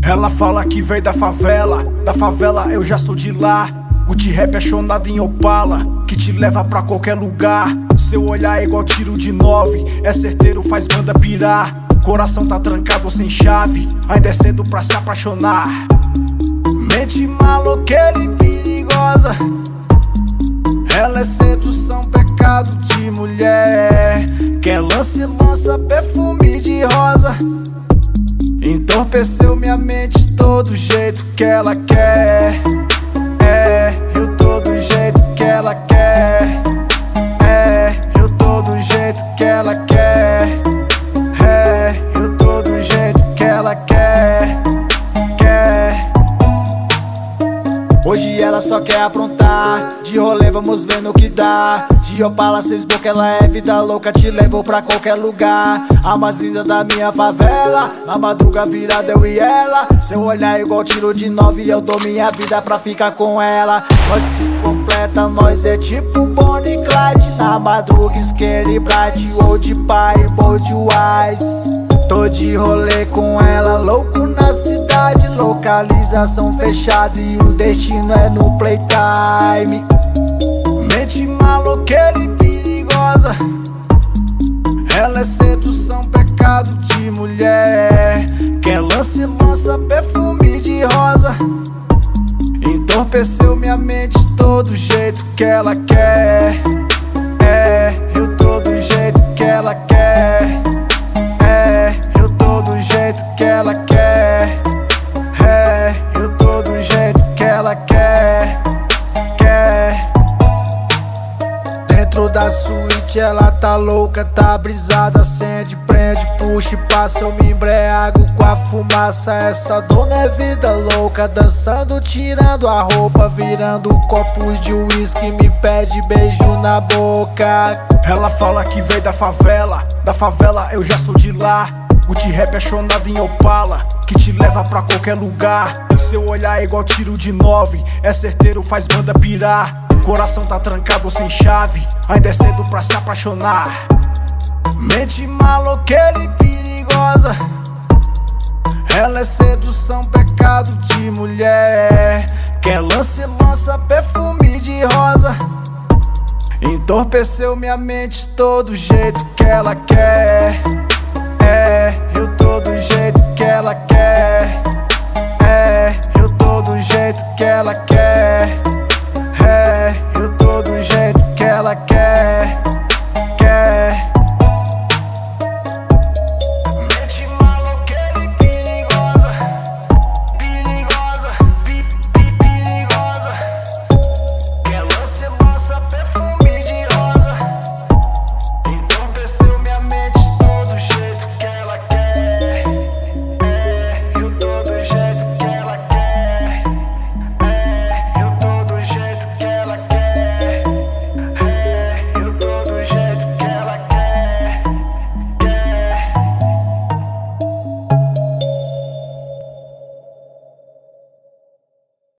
Ela fala que veio da favela eu já sou de lá. Gucci rap apaixonado em Opala, que te leva pra qualquer lugar. Seu olhar é igual tiro de 9, é certeiro, faz banda pirar. Coração tá trancado sem chave, ainda é cedo pra se apaixonar. Mente maloqueira e perigosa, ela é sedução, pecado de mulher. Quer lance, lança perfume de rosa. Entorpeceu minha mente, todo jeito que ela quer. Eu tô do jeito que ela quer. Eu tô do jeito que ela quer. Eu tô do jeito que ela quer. Hoje ela só quer aprontar, de rolê vamos ver no que dá. De Opala, 6 boca, ela é vida louca, te levou pra qualquer lugar. A mais linda da minha favela, na madruga virada eu e ela. Seu olhar é igual tiro de 9, eu dou minha vida pra ficar com ela. Nós se completa, nós é tipo Bonnie e Clyde. Na madruga, Scary Bright, Old Pai, Bold Wise. Tô de rolê com ela, louco na cidade. Localização fechada e o destino é no playtime. Mente maloqueira e perigosa, ela é sedução, pecado de mulher. Quer lance, lança perfume de rosa. Entorpeceu minha mente, todo jeito que ela quer. Eu tô do jeito que ela quer. Eu tô do jeito que ela quer. Eu tô do jeito que ela quer. Dentro da suíte ela tá louca, tá brisada, acende, prende, puxa e passa. Eu me embriago com a fumaça, essa dona é vida louca. Dançando, tirando a roupa, virando copos de uísque, me pede beijo na boca. Ela fala que veio da favela eu já sou de lá. Gucci rap apaixonado em Opala, que te leva pra qualquer lugar. Seu olhar é igual tiro de 9, é certeiro, faz banda pirar. Coração tá trancado sem chave, ainda é cedo pra se apaixonar. Mente maloqueira e perigosa, ela é sedução, pecado de mulher. Quer lance, lança perfume de rosa. Entorpeceu minha mente, todo jeito que ela quer. Eu tô do jeito que ela quer. Eu tô do jeito que ela quer.